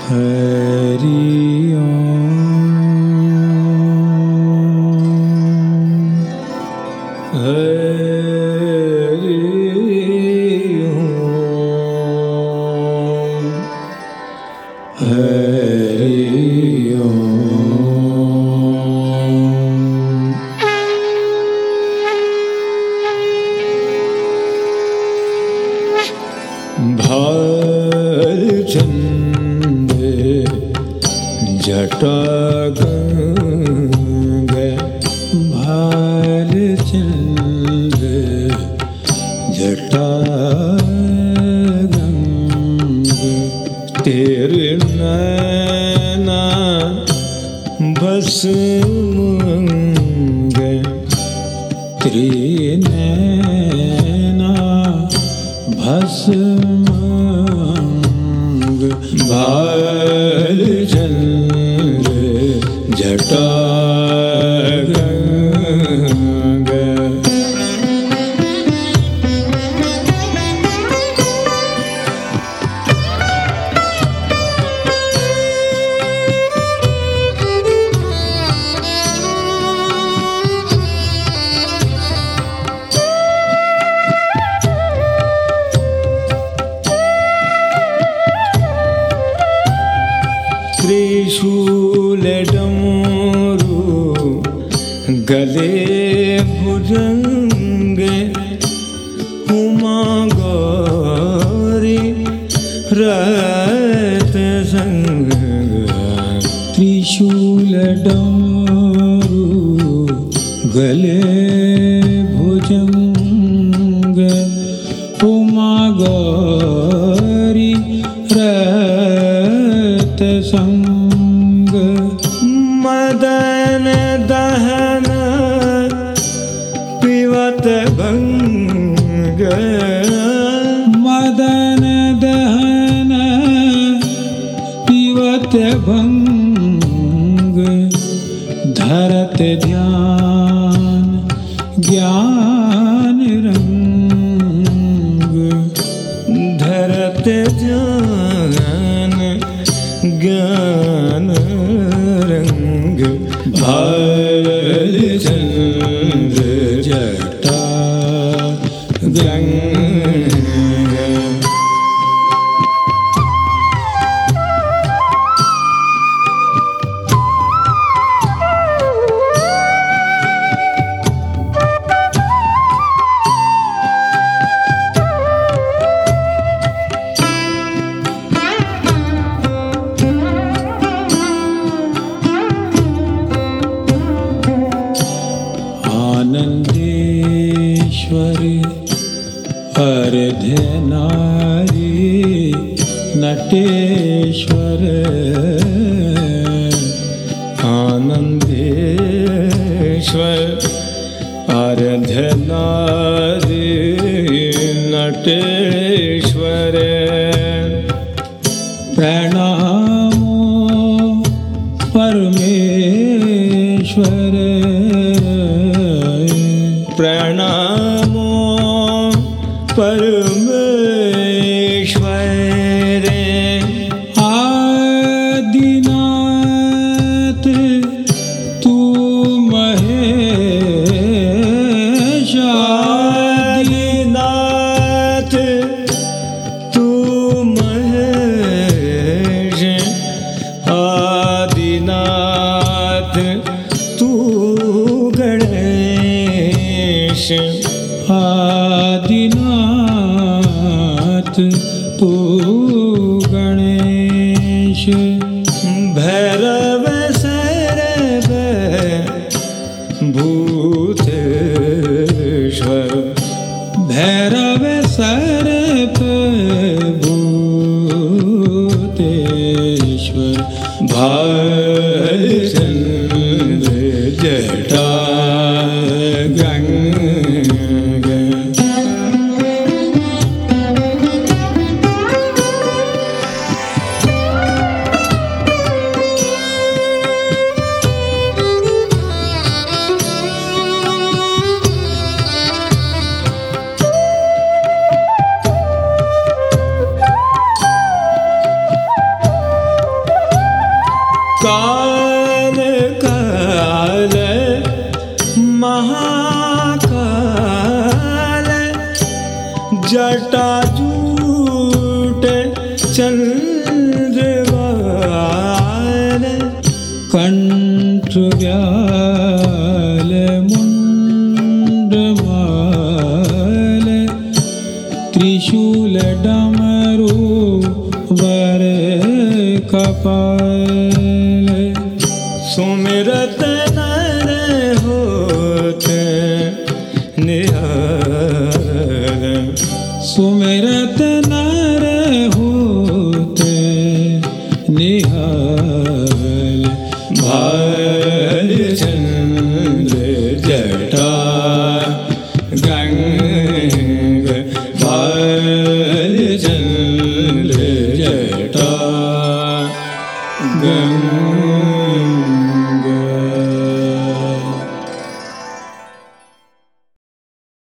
हरि ओम हरि ओम हरि ओम। भालचंद्र जटा गंगा भालचंद्र जटा गंगा तेरे नैना भस्मंग तेरे नैना भस्मंग भालचंद्र जटा गंगा। त्रिशूल डमरू गले भुजंग उमा गौरी रत संग। त्रिशूल डमरू गले भुजंग उमा गौरी रत संग। मदन दहन पिबत भंग मदन दहन पिबत भंग। धरत ध्यान ज्ञान रंग धरत ध्यान ज्ञान रंग। भालचंद्र जटा गंगा। आनंदेश्वर अर्धनारी नटेश्वर। आनंदेश्वर अर्धनारी नटेश्वर। प्रणामो परमेश्वर प्रणामो परमेश्वर। आदिनाथ तू महेश आदिनाथ तू महेश आदिनाथ तू गणेश आदिनाथ तू गणेश। भैरव सरव भूतेश्वर भैरव सरव भूतेश्वर। भालचंद्र जटा गंगा। जटा जूट चंद्रवाल कंठ व्याल मुंड माल त्रिशूल डमरू वर कपाल सुमिरत नर होते निहाल सुमिरत नर होते निहाल भाल चंद्र जटा गंग भाल चंद्र जटा गंग